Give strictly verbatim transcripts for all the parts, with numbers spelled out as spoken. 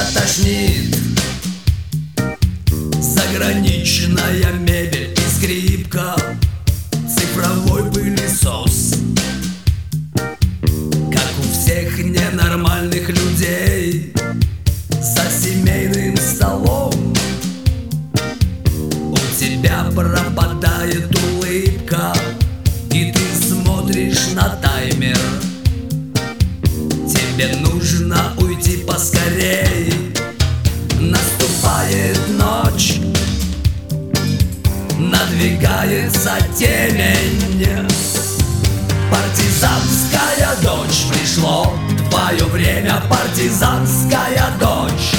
тебя тошнит. Заграничная мебель и скрипка, цифровой пылесос. Как у всех ненормальных людей за семейным столом у тебя пропадает улыбка, и ты смотришь на таймер. Тебе нужно уйти поскорей. Наступает ночь, надвигается темень. Партизанская дочь, пришло твое время, партизанская дочь.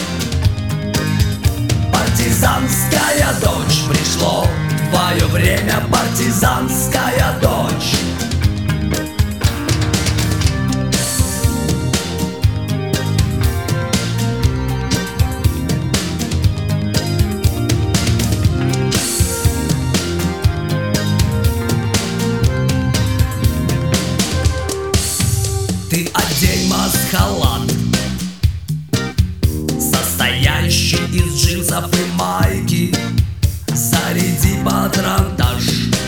Партизанская дочь, пришло твое время, партизанская дочь. Ты одень маск-халат, состоящий из джинсов и майки. Заряди патронтаж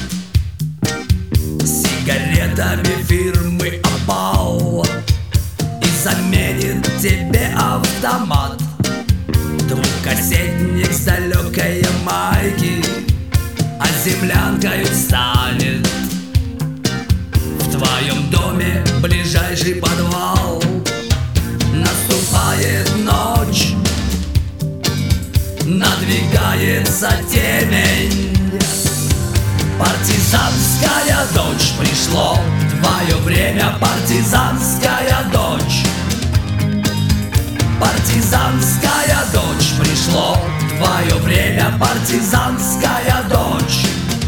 сигаретами фирмы Опал и заменит тебе автомат двухкассетник с далекой Ямайки, а землянкой станет в твоем доме ближайший подвал. Наступает ночь, надвигается темень. Партизанская дочь, пришло твое время, партизанская дочь. Партизанская дочь, пришло твое время, партизанская дочь.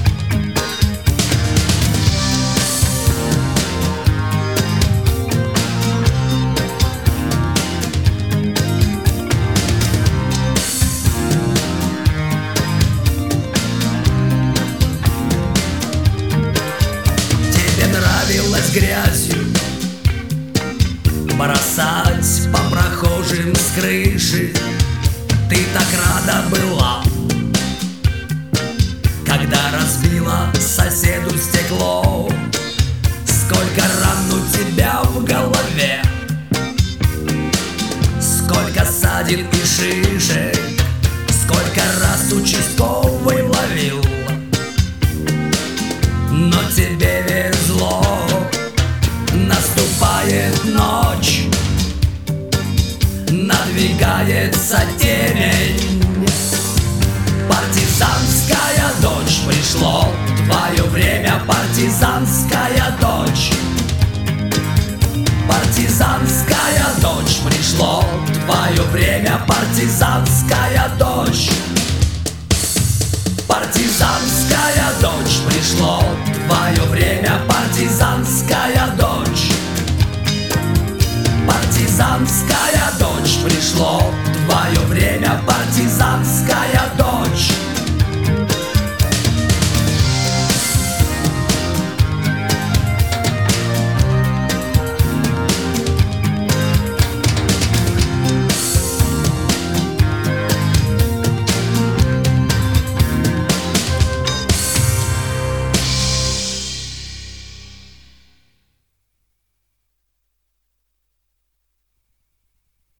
Грязью бросать по прохожим с крыши. Ты так рада была, когда разбила соседу стекло. Сколько ран у тебя в голове, сколько ссадин и шишек, сколько раз участковый ловил. Но тебе везло. Наступает ночь, надвигается темень. Партизанская дочь, пришло твое время, партизанская дочь. Партизанская дочь, пришло твое время, партизанская дочь. Партизанская дочь, пришло твое время, партизанская дочь. Партизанская дочь, пришло твое время, партизанская дочь.